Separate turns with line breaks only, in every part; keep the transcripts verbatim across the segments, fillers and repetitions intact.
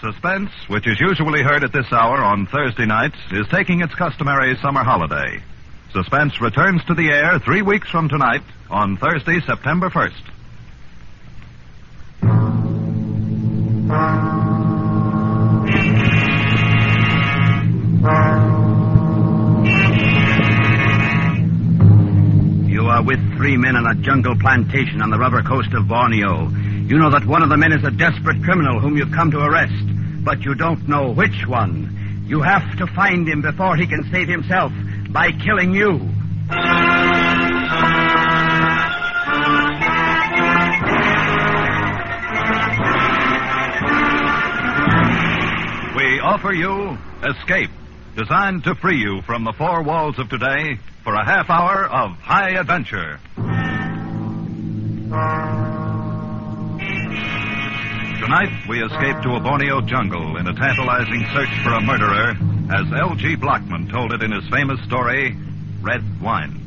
Suspense, which is usually heard at this hour on Thursday nights, is taking its customary summer holiday. Suspense returns to the air three weeks from tonight on Thursday, September first.
You are with three men on a jungle plantation on the rubber coast of Borneo. You know that one of the men is a desperate criminal whom you've come to arrest, but you don't know which one. You have to find him before he can save himself by killing you.
We offer you Escape, designed to free you from the four walls of today for a half hour of high adventure. Tonight, we escape to a Borneo jungle in a tantalizing search for a murderer, as L G Blockman told it in his famous story, Red Wine.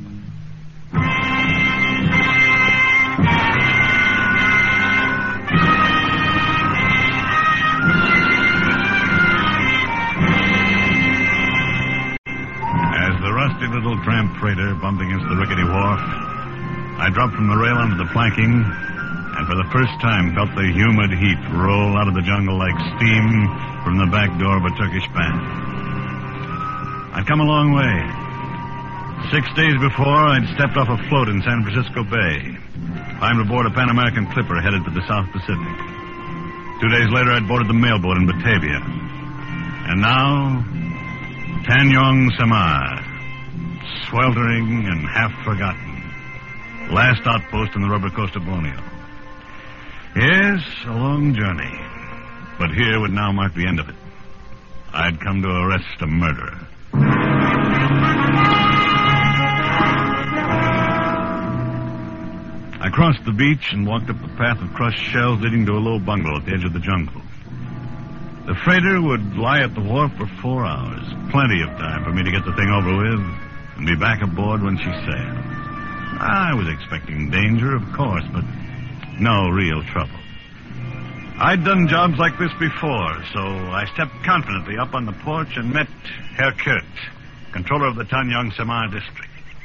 As the rusty little tramp freighter bumped against the rickety wharf, I dropped from the rail onto the planking, and for the first time felt the humid heat roll out of the jungle like steam from the back door of a Turkish bath. I'd come a long way. Six days before, I'd stepped off a float in San Francisco Bay, climbed aboard a Pan American clipper headed for the South Pacific. Two days later, I'd boarded the mailboat in Batavia. And now, Tanyong Samar, sweltering and half forgotten. Last outpost on the rubber coast of Borneo. Yes, a long journey. But here would now mark the end of it. I'd come to arrest a murderer. I crossed the beach and walked up the path of crushed shells leading to a low bungalow at the edge of the jungle. The freighter would lie at the wharf for four hours. Plenty of time for me to get the thing over with and be back aboard when she sailed. I was expecting danger, of course, but no real trouble. I'd done jobs like this before, so I stepped confidently up on the porch and met Herr Kurt, controller of the Tanyong Samar district.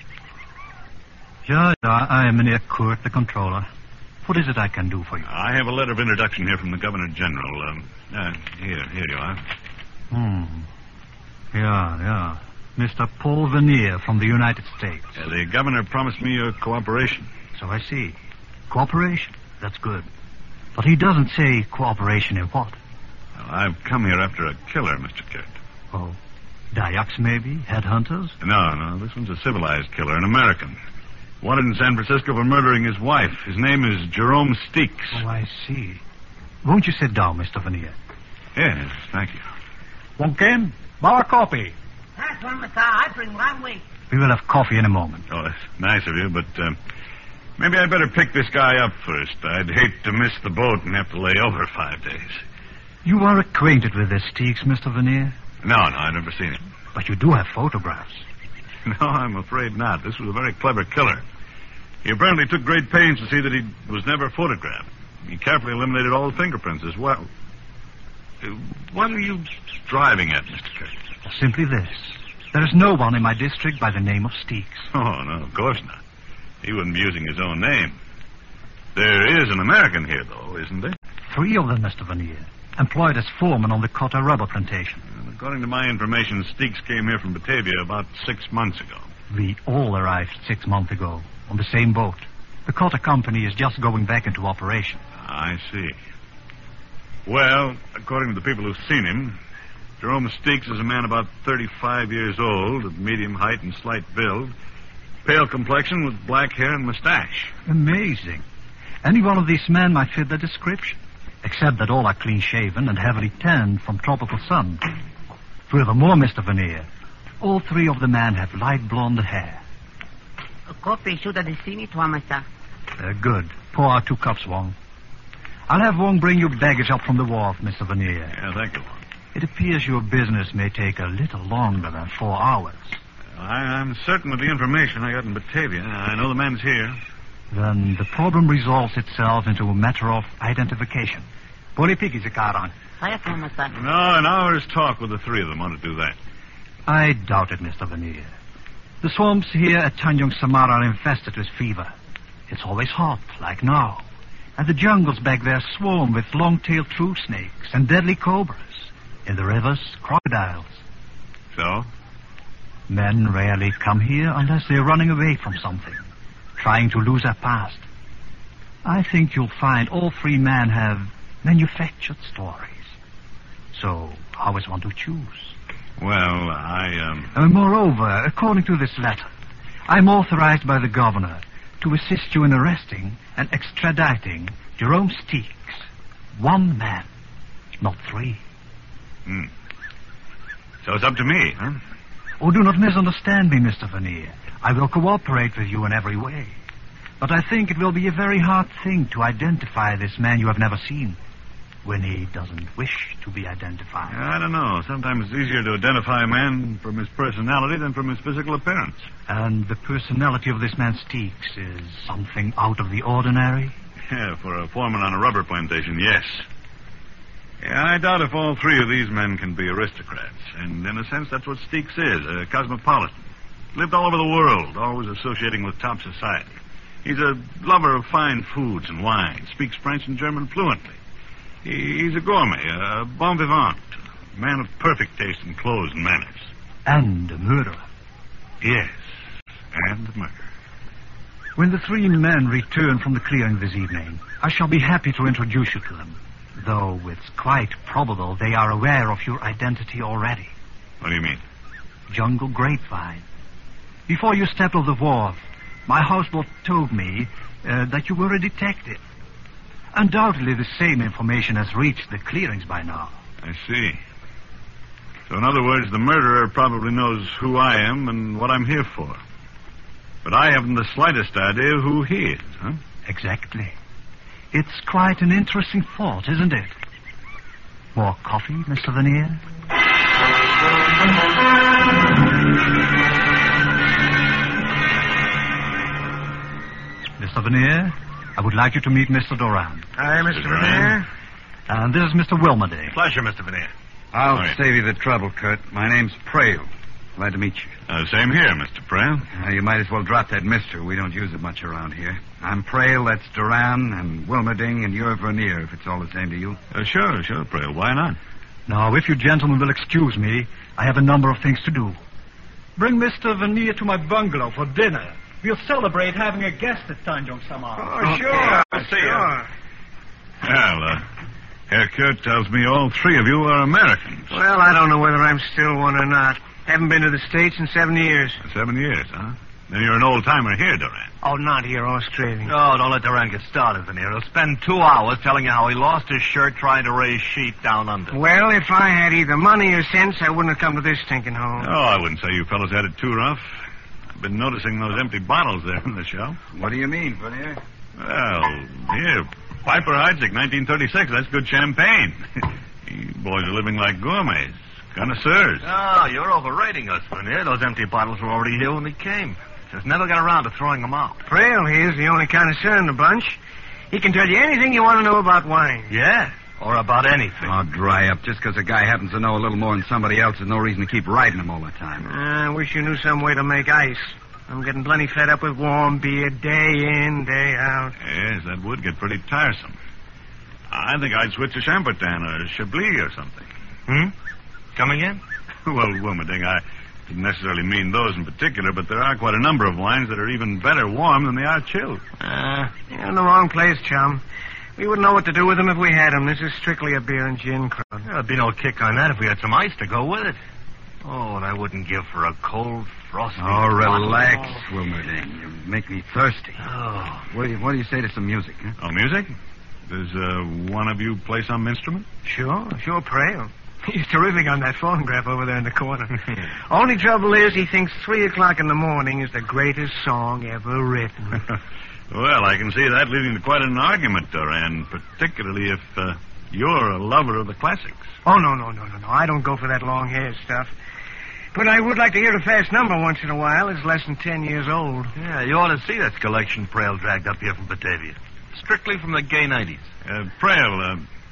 Ja, ja, I am Meneer Kurt, the controller. What is it I can do for you?
I have a letter of introduction here from the Governor General. Um, uh, here, here you are.
Hmm. Yeah, yeah. Mister Paul Vernier from the United States.
Uh, the Governor promised me your cooperation.
So I see. Cooperation. That's good. But he doesn't say cooperation in what?
Well, I've come here after a killer, Mister Kurt.
Oh, Dayaks maybe? Headhunters?
No, no, this one's a civilized killer, an American. Wanted in San Francisco for murdering his wife. His name is Jerome Steeks.
Oh, I see. Won't you sit down, Mister Vernier?
Yes, thank you.
Wonken, our coffee.
That's one, Mister. I bring right away.
We will have coffee in a moment.
Oh, that's nice of you, but uh, maybe I'd better pick this guy up first. I'd hate to miss the boat and have to lay over five days.
You are acquainted with this Steeks, Mister Vernier?
No, no, I've never seen him.
But you do have photographs.
No, I'm afraid not. This was a very clever killer. He apparently took great pains to see that he was never photographed. He carefully eliminated all the fingerprints as well. Uh, What are you driving at, Mister Kurt?
Simply this. There is no one in my district by the name of Steeks.
Oh, no, of course not. He wouldn't be using his own name. There is an American here, though, isn't there?
Three of them, Mister Vernier. Employed as foreman on the Cotta rubber plantation.
Well, according to my information, Steeks came here from Batavia about six months ago.
We all arrived six months ago on the same boat. The Cotta company is just going back into operation.
I see. Well, according to the people who've seen him, Jerome Steeks is a man about thirty-five years old, of medium height and slight build, pale complexion with black hair and mustache.
Amazing. Any one of these men might fit the description, except that all are clean-shaven and heavily tanned from tropical sun. Furthermore, Mister Vernier, all three of the men have light blonde hair.
A coffee should have seen it, Mister.
Uh, good. Pour out two cups, Wong. I'll have Wong bring your baggage up from the wharf, Mister Vernier.
Yeah, thank you.
It appears your business may take a little longer than four hours.
I, I'm certain of the information I got in Batavia. I know the man's here.
Then the problem resolves itself into a matter of identification. Pony Piggy's a car on.
Saya for Massa.
No, an hour's talk with the three of them ought to do that.
I doubt it, Mister Veneer. The swamps here at Tanjung Samar are infested with fever. It's always hot, like now. And the jungles back there swarm with long-tailed true snakes and deadly cobras. In the rivers, crocodiles.
So?
Men rarely come here unless they're running away from something, trying to lose their past. I think you'll find all three men have manufactured stories. So, how is one to choose?
Well, I, um...
Uh, moreover, according to this letter, I'm authorized by the governor to assist you in arresting and extraditing Jerome Steeks. One man, not three.
Hmm. So it's up to me, huh?
Oh, do not misunderstand me, Mister Veneer. I will cooperate with you in every way. But I think it will be a very hard thing to identify this man you have never seen when he doesn't wish to be identified.
I don't know. Sometimes it's easier to identify a man from his personality than from his physical appearance.
And the personality of this man Steeks is something out of the ordinary?
Yeah, for a foreman on a rubber plantation, yes. Yeah, I doubt if all three of these men can be aristocrats. And in a sense, that's what Steeks is, a cosmopolitan. Lived all over the world, always associating with top society. He's a lover of fine foods and wine, speaks French and German fluently. He's a gourmet, a bon vivant, a man of perfect taste in clothes and manners.
And a murderer.
Yes, and a murderer.
When the three men return from the clearing this evening, I shall be happy to introduce you to them, though it's quite probable they are aware of your identity already.
What do you mean?
Jungle Grapevine. Before you stepped off the wharf, my houseboat told me uh, that you were a detective. Undoubtedly, the same information has reached the clearings by now.
I see. So, in other words, the murderer probably knows who I am and what I'm here for. But I haven't the slightest idea who he is, huh?
Exactly. It's quite an interesting thought, isn't it? More coffee, Mister Veneer? Mister Veneer, I would like you to meet Mister Doran.
Hi, Mister Veneer.
And this is Mister Wilmerding.
Pleasure, Mister Veneer.
I'll
All right.
save you the trouble, Kurt. My name's Prail. Glad to meet you.
Uh, same here, Mister Prail.
Uh, you might as well drop that mister. We don't use it much around here. I'm Prail, that's Duran, and Wilmerding, and you're Vernier, if it's all the same to you.
Uh, sure, sure, Prail. Why not?
Now, if you gentlemen will excuse me, I have a number of things to do. Bring Mister Veneer to my bungalow for dinner. We'll celebrate having a guest at Tanjung Samar.
Oh, sure.
I'll see you. Well, uh, Herr Kurt tells me all three of you are Americans.
Well, I don't know whether I'm still one or not. Haven't been to the States in seven years.
Seven years, huh? Then you're an old-timer here, Duran.
Oh, not here, Australian.
No, don't let Duran get started, Veneer. He'll spend two hours telling you how he lost his shirt trying to raise sheep down under.
Well, if I had either money or sense, I wouldn't have come to this stinking hole.
Oh, I wouldn't say you fellows had it too rough. I've been noticing those empty bottles there on the shelf.
What do you mean, Vernier?
Well, here, Piper Heidsieck, nineteen thirty-six. That's good champagne. You boys are living like gourmets, connoisseurs.
Oh, you're overrating us, Veneer. Those empty bottles were already here when we came. Just never got around to throwing them out.
Frail here's the only connoisseur in the bunch. He can tell you anything you want to know about wine.
Yeah, or about anything.
Oh, dry up. Just because a guy happens to know a little more than somebody else is no reason to keep riding him all the time.
Uh, I wish you knew some way to make ice. I'm getting plenty fed up with warm beer day in, day out.
Yes, that would get pretty tiresome. I think I'd switch to Chambertin or Chablis or something.
Hmm? Come again?
Well, Wilmerding, I didn't necessarily mean those in particular, but there are quite a number of wines that are even better warm than they are chilled.
Uh, you're in the wrong place, chum. We wouldn't know what to do with them if we had them. This is strictly a beer and gin crowd.
There'd be no kick on that if we had some ice to go with it. Oh, and I wouldn't give for a cold, frosty...
Oh, relax,
bottle.
Wilmerding. You make me thirsty.
Oh.
What do you, what do you say to some music, huh?
Oh, music? Does uh, one of you play some instrument?
Sure, sure, Prail. He's terrific on that phonograph over there in the corner. Only trouble is he thinks three o'clock in the morning is the greatest song ever written.
Well, I can see that leading to quite an argument, Duran, particularly if uh, you're a lover of the classics.
Oh, no, no, no, no, no. I don't go for that long hair stuff. But I would like to hear a fast number once in a while. It's less than ten years old.
Yeah, you ought to see that collection Prail dragged up here from Batavia. Strictly from the gay nineties.
Uh, Prail, uh,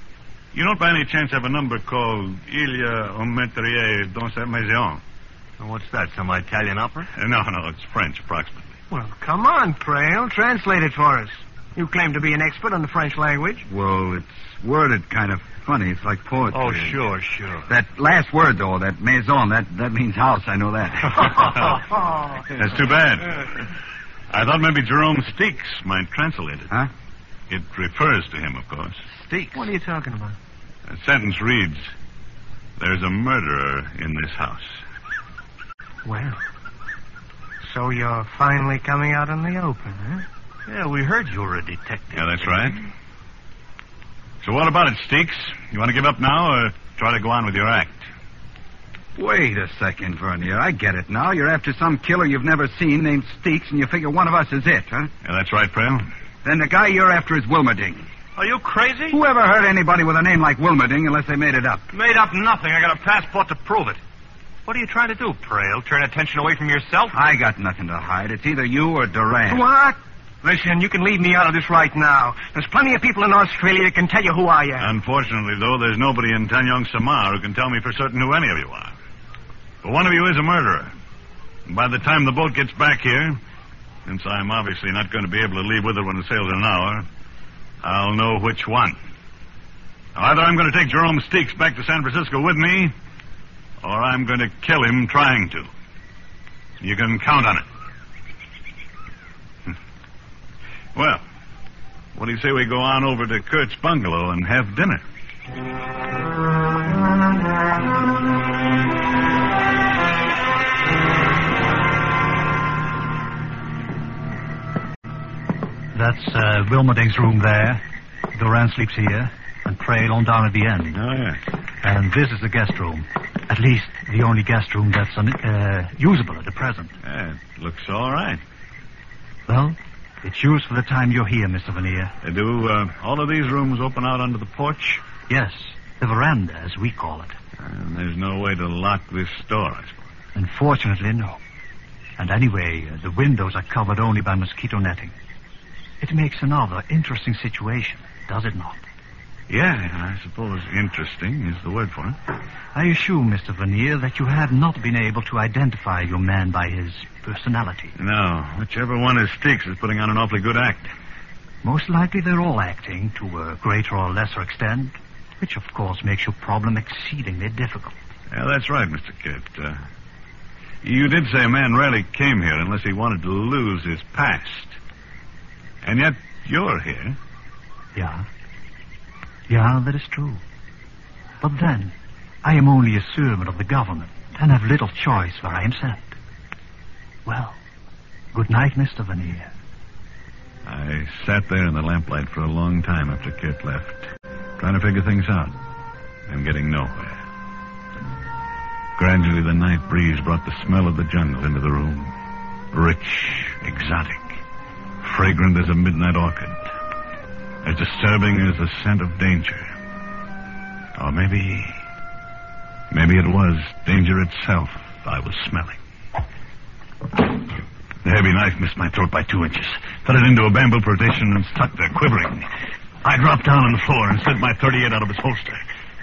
You don't by any chance have a number called Il y a un meurtrier dans cette maison?
What's that, some Italian opera?
Uh, no, no, it's French, approximately.
Well, come on, Trail. Translate it for us. You claim to be an expert on the French language.
Well, it's worded kind of funny. It's like poetry.
Oh, sure, sure.
That last word, though, that maison, that, that means house. I know that.
That's too bad. I thought maybe Jerome Steeks might translate it.
Huh?
It refers to him, of course.
Steeks?
What are you talking about?
The sentence reads, there's a murderer in this house.
Well, so you're finally coming out in the open, huh?
Yeah, we heard you were a detective.
Yeah, that's right. So what about it, Steeks? You want to give up now or try to go on with your act?
Wait a second, Vernier. I get it now. You're after some killer you've never seen named Steeks, and you figure one of us is it, huh?
Yeah, that's right, Frail.
Then the guy you're after is Wilmerding.
Are you crazy?
Who ever heard anybody with a name like Wilmerding unless they made it up?
Made up nothing. I got a passport to prove it. What are you trying to do, Prail? Turn attention away from yourself?
I got nothing to hide. It's either you or Duran.
What? Listen, you can leave me out of this right now. There's plenty of people in Australia that can tell you who I am.
Unfortunately, though, there's nobody in Tanyong Samar who can tell me for certain who any of you are. But one of you is a murderer. And by the time the boat gets back here, since I'm obviously not going to be able to leave with her when it sails in an hour, I'll know which one. Now, either I'm going to take Jerome Steeks back to San Francisco with me, or I'm going to kill him trying to. You can count on it. Well, what do you say we go on over to Kurt's bungalow and have dinner?
That's uh, Wilmerding's room there. Duran sleeps here, and Trail on down at the end.
Oh, yes.
And this is the guest room. At least the only guest room that's uh, usable at the present.
Yeah, it looks all right.
Well, it's used for the time you're here, Mister Vernier.
Uh, do uh, all of these rooms open out onto the porch?
Yes, the veranda, as we call it.
And there's no way to lock this door, I suppose.
Unfortunately, no. And anyway, uh, the windows are covered only by mosquito netting. It makes another interesting situation, does it not?
Yeah, I suppose interesting is the word for it.
I assume, Mister Vernier, that you have not been able to identify your man by his personality.
No, whichever one is Steeks is putting on an awfully good act.
Most likely they're all acting to a greater or lesser extent, which of course makes your problem exceedingly difficult.
Yeah, that's right, Mister Kit. Uh, you did say a man rarely came here unless he wanted to lose his past. And yet you're here.
Yeah. Yeah, that is true. But then, I am only a servant of the government and have little choice where I am sent. Well, good night, Mister Vernier.
I sat there in the lamplight for a long time after Kit left, trying to figure things out and getting nowhere. Gradually, the night breeze brought the smell of the jungle into the room. Rich, exotic, fragrant as a midnight orchid. As disturbing as the scent of danger. Or maybe... Maybe it was danger itself I was smelling. The heavy knife missed my throat by two inches. Fell it into a bamboo partition and stuck there, quivering. I dropped down on the floor and slid my thirty-eight out of its holster.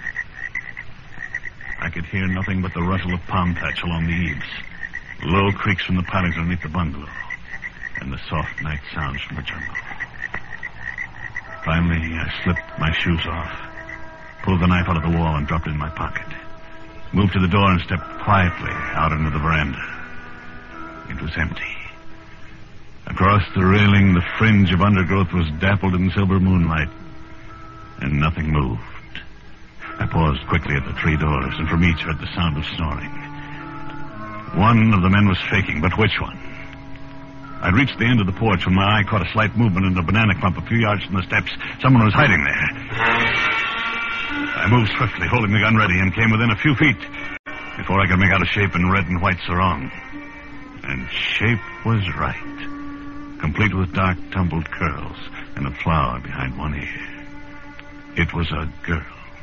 I could hear nothing but the rustle of palm thatch along the eaves, low creaks from the pilings underneath the bungalow, and the soft night sounds from the jungle. Finally, I slipped my shoes off, pulled the knife out of the wall and dropped it in my pocket. Moved to the door and stepped quietly out into the veranda. It was empty. Across the railing, the fringe of undergrowth was dappled in silver moonlight, and nothing moved. I paused quickly at the three doors, and from each heard the sound of snoring. One of the men was faking, but which one? I'd reached the end of the porch when my eye caught a slight movement in a banana clump a few yards from the steps. Someone was hiding there. I moved swiftly, holding the gun ready, and came within a few feet before I could make out a shape in red and white sarong. And shape was right, complete with dark, tumbled curls and a flower behind one ear. It was a girl.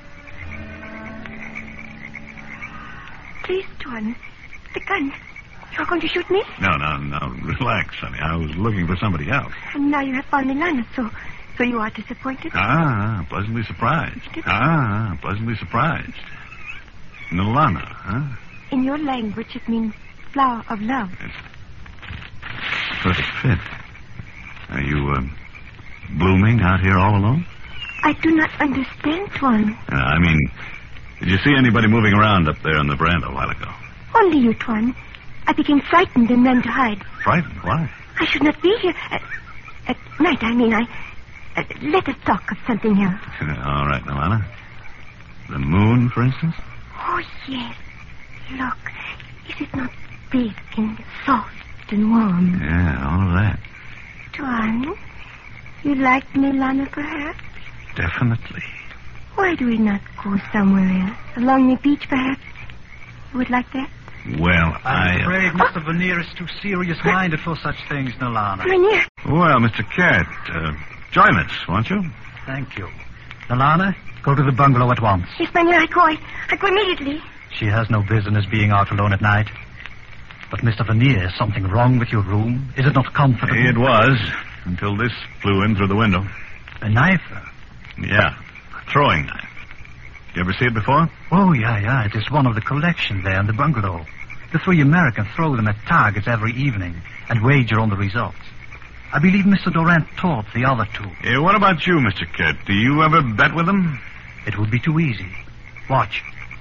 Please, Tuan, the gun. You're going to shoot me?
No, no, no. Relax, honey. I was looking for somebody else.
And now you have found Milana, so So you are disappointed?
Ah, pleasantly surprised. Ah, pleasantly surprised. Nalana, huh?
In your language, it means flower of love.
It's perfect fit. Are you, uh, blooming out here all alone?
I do not understand, Tuan.
Uh, I mean, did you see anybody moving around up there on the veranda a while ago?
Only you, Tuan. I became frightened and ran to hide.
Frightened? Why?
I should not be here. At, at night, I mean. I. Uh, let us talk of something else.
All right, Nalana. The moon, for instance?
Oh, yes. Look. Is it not big and soft and warm?
Yeah, all of that.
Tuan, you like Nalana, perhaps?
Definitely.
Why do we not go somewhere else? Along the beach, perhaps? You would like that?
Well, I...
I'm afraid Mister Vernier is too serious-minded for such things, Nalana.
Vernier.
Well, Mister Cat, uh, join us, won't you?
Thank you. Nalana, go to the bungalow at once.
Yes, Vernier, I go. I, I go immediately.
She has no business being out alone at night. But, Mister Vernier, is something wrong with your room? Is it not comfortable?
It was, until this flew in through the window.
A knife?
Yeah, a throwing knife. You ever see it before?
Oh, yeah, yeah. It is one of the collection there in the bungalow. The three Americans throw them at targets every evening and wager on the results. I believe Mister Durant taught the other two.
Hey, what about you, Mister Cat? Do you ever bet with them?
It would be too easy. Watch.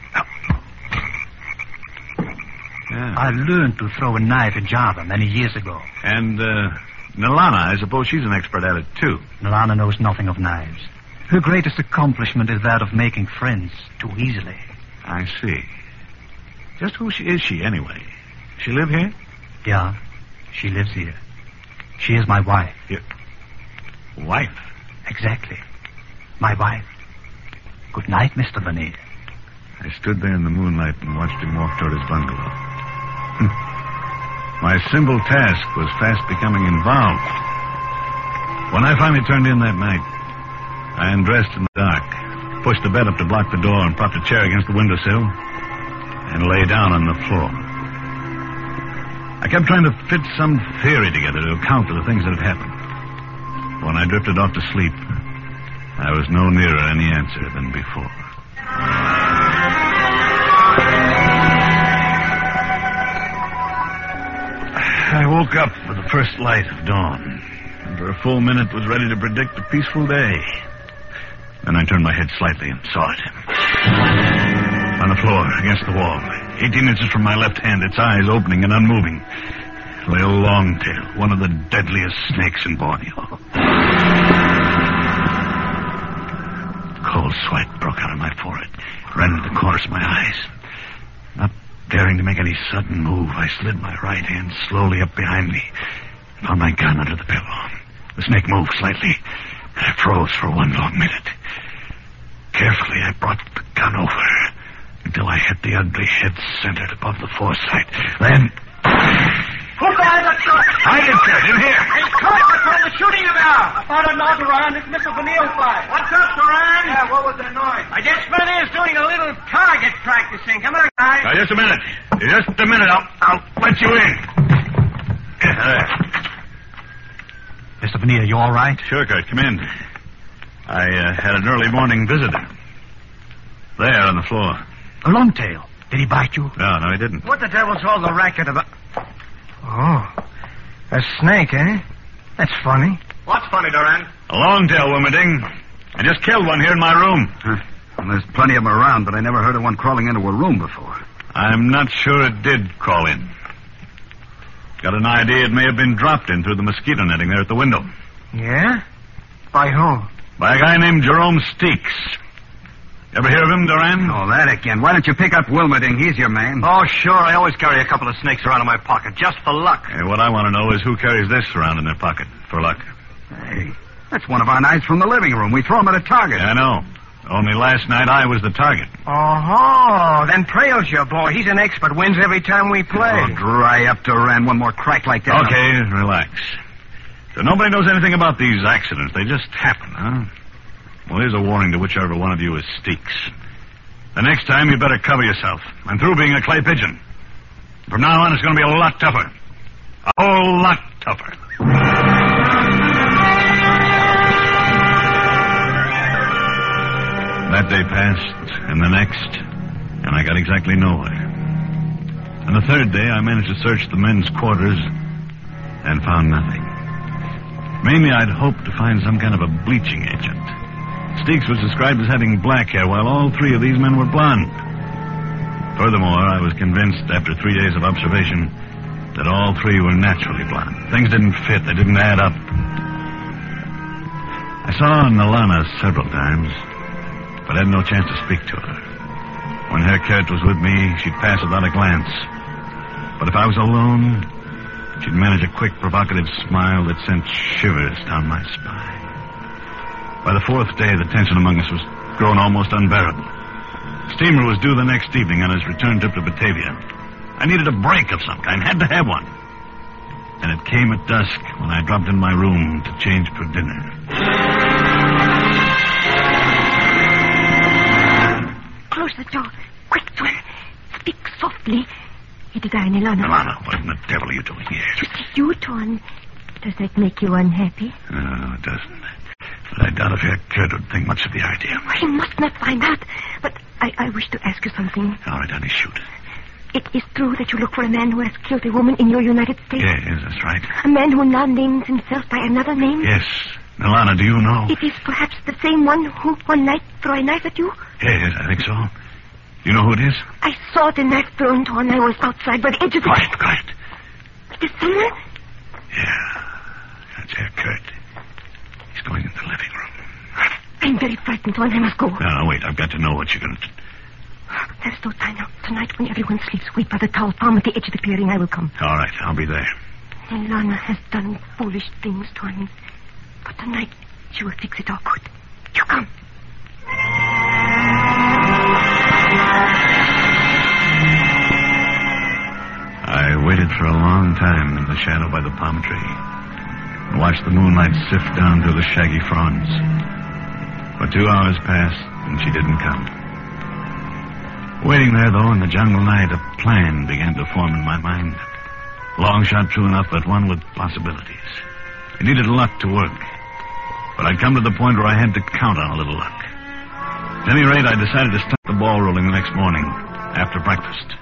Yeah.
I learned to throw a knife in Java many years ago.
And, uh, Nalana, I suppose she's an expert at it, too.
Nalana knows nothing of knives. Her greatest accomplishment is that of making friends too easily.
I see. Just who she, is she, anyway? She live here?
Yeah, she lives here. She is my wife.
Your wife?
Exactly. My wife. Good night, Mister Vernier.
I stood there in the moonlight and watched him walk toward his bungalow. My simple task was fast becoming involved. When I finally turned in that night, I undressed in the dark, pushed the bed up to block the door, and propped a chair against the windowsill, and lay down on the floor. I kept trying to fit some theory together to account for the things that had happened. When I drifted off to sleep, I was no nearer any answer than before. I woke up with the first light of dawn, and for a full minute was ready to predict a peaceful day. Then I turned my head slightly and saw it. On the floor, against the wall, eighteen inches from my left hand, its eyes opening and unmoving, lay a longtail, one of the deadliest snakes in Borneo. Cold sweat broke out on my forehead, ran into the corners of my eyes. Not daring to make any sudden move, I slid my right hand slowly up behind me, found my gun under the pillow. The snake moved slightly. I froze for one long minute. Carefully, I brought the gun over until I hit the ugly head centered above the foresight. Then...
Who fired that shot?
I did, sir. In here.
Hey, come on, what's the shooting about? I don't know, Duran. It's Mister Vernier fired. What's up, Duran? Yeah, what was that noise? I guess Vernier's doing a little target practicing. Come on, guys.
Now, just a minute. Just a minute. I'll, I'll let you in. Yeah, there.
Mister Vernier, you all right?
Sure, Kurt. Come in. I uh, had an early morning visitor. There on the floor.
A longtail. Did he bite you?
No, no, he didn't.
What the devil's all the racket about? Oh, a snake, eh? That's funny.
What's funny, Duran?
A long-tail, Wilmerding. I just killed one here in my room.
Huh. Well, there's plenty of them around, but I never heard of one crawling into a room before.
I'm not sure it did crawl in. Got an idea it may have been dropped in through the mosquito netting there at the window.
Yeah? By who?
By a guy named Jerome Steeks. Ever hear of him, Duran?
Oh, that again. Why don't you pick up Wilmerding? He's your man.
Oh, sure. I always carry a couple of snakes around in my pocket, just for luck.
Hey, what I want to know is who carries this around in their pocket, for luck.
Hey, that's one of our knives from the living room. We throw them at a target.
Yeah, I know. Only last night I was the target.
Oh, then Trail's your boy. He's an expert. Wins every time we play.
Oh, dry up, Duran. One more crack like that.
Okay, relax. So nobody knows anything about these accidents. They just happen, huh? Well, here's a warning to whichever one of you is Steeks. The next time, you better cover yourself. I'm through being a clay pigeon. From now on, it's going to be a lot tougher. A whole lot tougher. That day passed, and the next, and I got exactly nowhere. On the third day, I managed to search the men's quarters and found nothing. Mainly, I'd hoped to find some kind of a bleaching agent. Steeks was described as having black hair, while all three of these men were blonde. Furthermore, I was convinced after three days of observation that all three were naturally blonde. Things didn't fit. They didn't add up. I saw Nalana several times, but had no chance to speak to her. When Herr Kurt was with me, she'd pass without a glance. But if I was alone, she'd manage a quick, provocative smile that sent shivers down my spine. By the fourth day, the tension among us was growing almost unbearable. Steamer was due the next evening on his return trip to Batavia. I needed a break of some kind, had to have one. And it came at dusk when I dropped in my room to change for dinner.
Close the door. Quick, Tuan. Speak softly. It is I, Nalana.
Nalana, what in the devil are you doing here?
You see, you, Tuan. Does that make you unhappy?
No, it doesn't. But I doubt if Herr Kurt would think much of the idea.
Oh, he must not find out. But I, I wish to ask you something.
All right, honey, shoot.
It is true that you look for a man who has killed a woman in your United States?
Yes, that's right.
A man who now names himself by another name?
Yes. Nalana, do you know?
It is perhaps the same one who one night threw a knife at you?
Yes, I think so. Do you know who it is?
I saw the knife thrown when I was outside by the edge of the...
Quiet, quiet.
It is someone?
Yeah, that's Herr Kurt. He's going into the living room.
I'm very frightened, Tuan. I must go.
No, no, wait. I've got to know what you're going to do.
There's no time now. Tonight, when everyone sleeps, wait by the towel farm at the edge of the clearing. I will come.
All right, I'll be there.
Nalana has done foolish things, Tuan. But tonight, she will fix it all good. You come.
I waited for a long time in the shadow by the palm tree and watched the moonlight sift down through the shaggy fronds. For two hours passed, and she didn't come. Waiting there, though, in the jungle night, a plan began to form in my mind. Long shot true enough, but one with possibilities. It needed luck to work. But I'd come to the point where I had to count on a little luck. At any rate, I decided to start the ball rolling the next morning, after breakfast.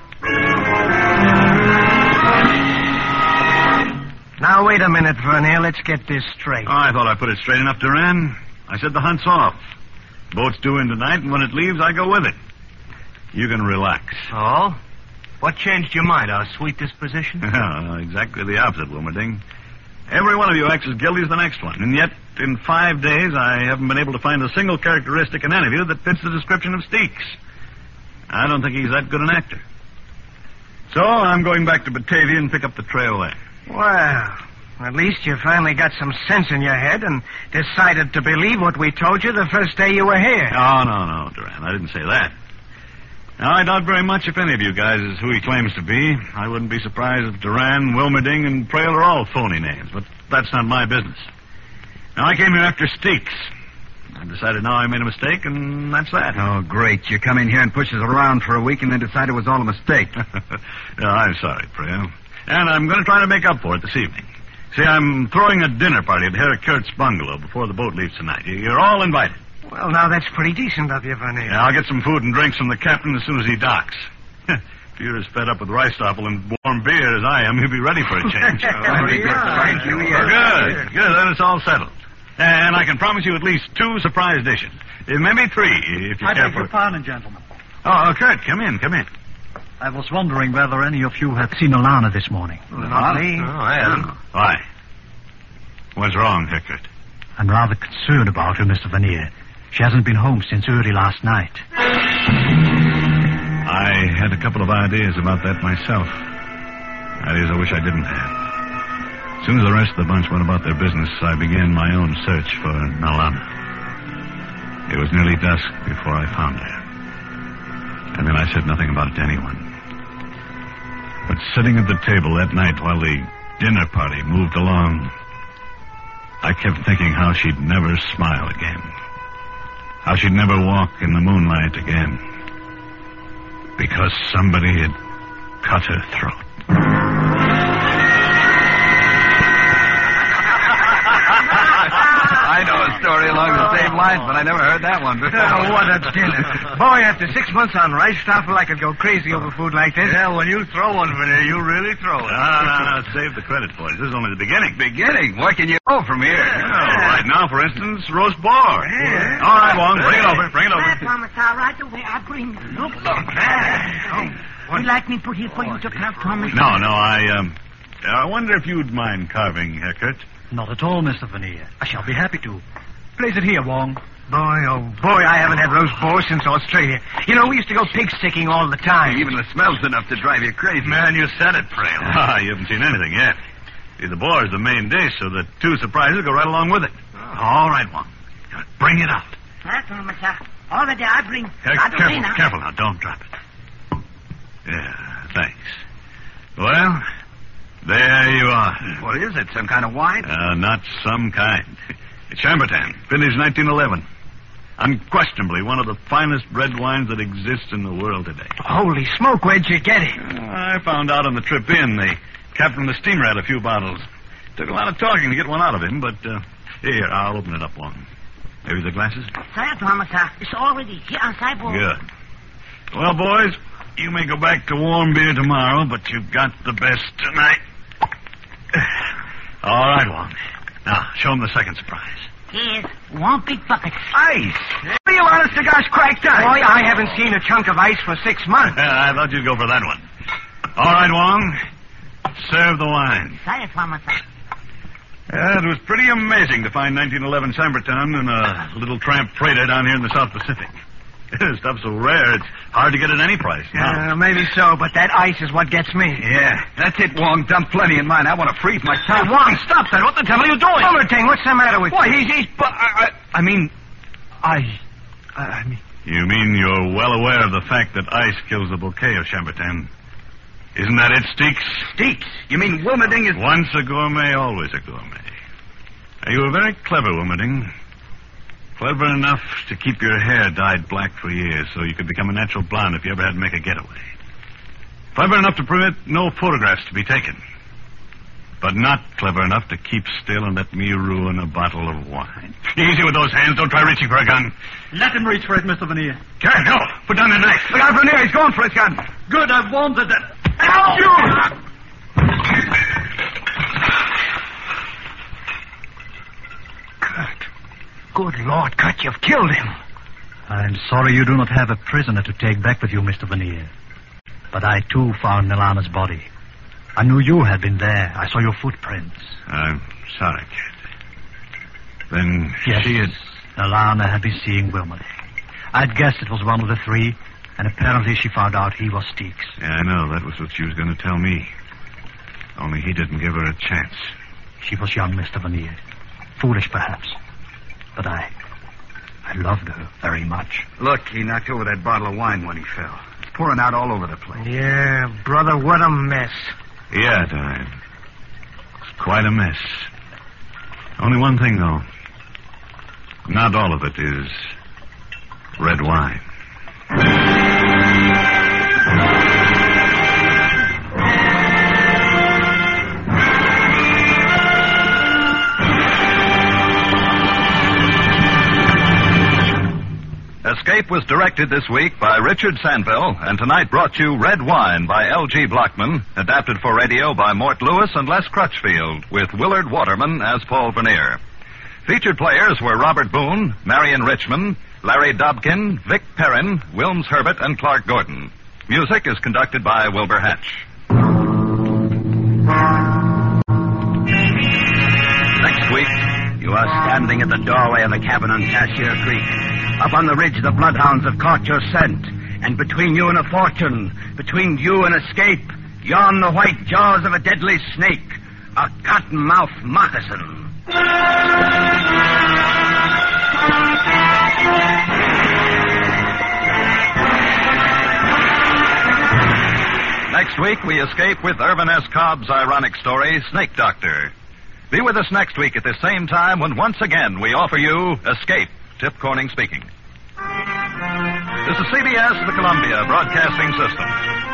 Now, wait a minute, Vernier. Let's get this straight.
Oh, I thought I put it straight enough, Duran. I said the hunt's off. Boat's due in tonight, and when it leaves, I go with it. You can relax.
Oh? What changed your mind? Our sweet disposition?
No, exactly the opposite, Wilmerding. Every one of you acts as guilty as the next one, and yet, in five days, I haven't been able to find a single characteristic in any of you that fits the description of Steeks. I don't think he's that good an actor. So, I'm going back to Batavia and pick up the trail there.
Well, at least you finally got some sense in your head and decided to believe what we told you the first day you were here.
Oh, no, no, Duran. I didn't say that. Now, I doubt very much if any of you guys is who he claims to be. I wouldn't be surprised if Duran, Wilmerding, and Trail are all phony names, but that's not my business. Now, I came here after Steeks. I decided now I made a mistake, and that's that.
Oh, great. You come in here and push us around for a week and then decide it was all a mistake.
No, I'm sorry, Trail. And I'm going to try to make up for it this evening. See, I'm throwing a dinner party at Herr Kurt's bungalow before the boat leaves tonight. You're all invited.
Well, now, that's pretty decent of you, Vernier.
Yeah, I'll get some food and drinks from the captain as soon as he docks. If you're as fed up with Ricestoppel and warm beer as I am, he'll be ready for a change.
Very good. Thank you.
Well, good. Good. Then it's all settled. And I can promise you at least two surprise dishes. Uh, Maybe three, if you
I
care
beg
for
your
it.
pardon, gentlemen.
Oh, uh, Kurt, come in, come in.
I was wondering whether any of you had seen Alana this morning.
Not me.
Oh, I haven't.
Why? What's wrong, Herr Kurt?
I'm rather concerned about her, Mister Vernier. She hasn't been home since early last night.
I had a couple of ideas about that myself. Ideas I wish I didn't have. As soon as the rest of the bunch went about their business, I began my own search for Nalana. It was nearly dusk before I found her. And then I said nothing about it to anyone. But sitting at the table that night while the dinner party moved along, I kept thinking how she'd never smile again. How she'd never walk in the moonlight again. Because somebody had cut her throat.
I know it's
story along the same lines, but I never heard that one before.
Oh, what a dinner. Boy, after six months on rice, I feel like I'd go crazy over food like this.
Yeah, when you throw one, Veneer, you really throw it.
No, no, no. Save the credit for it. This is only the beginning.
Beginning? What can you go from here?
Oh, right now, for instance, roast boar.
Yeah.
All right, Wong. Bring it over. Bring it over.
Right, Commissar, right away. I bring it. Look, look. Oh, you like me put here for you to carve, Commissar?
No, no, I, um... I wonder if you'd mind carving, Herr Kurt.
Not at all, Mister Veneer. I shall be happy to. Place it here, Wong.
Boy, oh boy, I haven't had roast boar since Australia. You know, we used to go pig sticking all the time.
Even the smell's enough to drive you crazy.
Man, you said it, Frail.
Ah, you haven't seen anything yet. See, the boar is the main dish, so the two surprises go right along with it.
All right, Wong. Bring it out.
Right, Commissar. All the day I bring.
Uh,
Right away
careful,
now.
careful now. Don't drop it. Yeah, thanks. Well, there you are.
What is it, some kind of wine?
Uh, not some kind. It's Chambertin, finished nineteen eleven. Unquestionably one of the finest red wines that exists in the world today.
Holy smoke, where'd you get it?
Uh, I found out on the trip in. The captain of the steamer had a few bottles. Took a lot of talking to get one out of him, but uh, here, I'll open it up one. Maybe the glasses?
Sorry, Commissar. It's already here on sideboard.
Good. Well, boys, you may go back to warm beer tomorrow, but you've got the best tonight. All right, Wong. Now, show him the second surprise.
Here's one big bucket.
Ice. What do you want us to gosh cracked up? Boy, I haven't seen a chunk of ice for six months.
I thought you'd go for that one. All right, Wong. Serve the wine.
Sorry, Commissar.
Yeah, it was pretty amazing to find nineteen eleven Sambertown in a little tramp freighter down here in the South Pacific. Stuff's so rare, it's hard to get at any price. now.
Uh, maybe so, but that ice is what gets me.
Yeah, that's it, Wong. Dump plenty in mine. I want to freeze my tongue.
Wong, stop that. What the hell are you doing? Bulleting, what's the matter with you?
Why, he's... he's but I, I, I mean... I...
I mean...
You mean you're well aware of the fact that ice kills the bouquet of Chambertin? Isn't that it, Steeks?
Steeks? You mean Wilmerding is...
Once a gourmet, always a gourmet. Now, you were very clever, Wilmerding. Clever enough to keep your hair dyed black for years so you could become a natural blonde if you ever had to make a getaway. Clever enough to permit no photographs to be taken. But not clever enough to keep still and let me ruin a bottle of wine. Easy with those hands. Don't try reaching for a gun.
Let him reach for it, Mister Veneer.
Karen, no. Put down the knife.
Look out, Veneer. He's going for his gun.
Good, I've warned the...
Ow! You!
Kurt. Good Lord, Kurt, you've killed him.
I'm sorry you do not have a prisoner to take back with you, Mister Veneer. But I, too, found Nilana's body. I knew you had been there. I saw your footprints.
I'm sorry, kid. Then
Yes,
she had...
Nilana had been seeing Wilmerding. I'd guessed it was one of the three, and apparently she found out he was Steeks.
Yeah, I know. That was what she was going to tell me. Only he didn't give her a chance.
She was young, Mister Veneer. Foolish, perhaps. But I... I loved her very much.
Look, he knocked over that bottle of wine when he fell. It's pouring out all over the place.
Yeah, brother, what a mess.
Yeah, Diane. It's quite a mess. Only one thing, though. Not all of it is red wine.
Escape was directed this week by Richard Sandville, and tonight brought you Red Wine by L G Blockman, adapted for radio by Mort Lewis and Les Crutchfield, with Willard Waterman as Paul Vernier. Featured players were Robert Boone, Marion Richmond, Larry Dobkin, Vic Perrin, Wilms Herbert, and Clark Gordon. Music is conducted by Wilbur Hatch.
Next week, you are standing at the doorway of the cabin on Cashier Creek. Up on the ridge, the bloodhounds have caught your scent. And between you and a fortune, between you and escape, yawn the white jaws of a deadly snake, a cottonmouth moccasin.
Next week, we escape with Irvin S. Cobb's ironic story, Snake Doctor. Be with us next week at the same time when once again we offer you Escape. Tip Corning speaking. This is C B S, the Columbia Broadcasting System.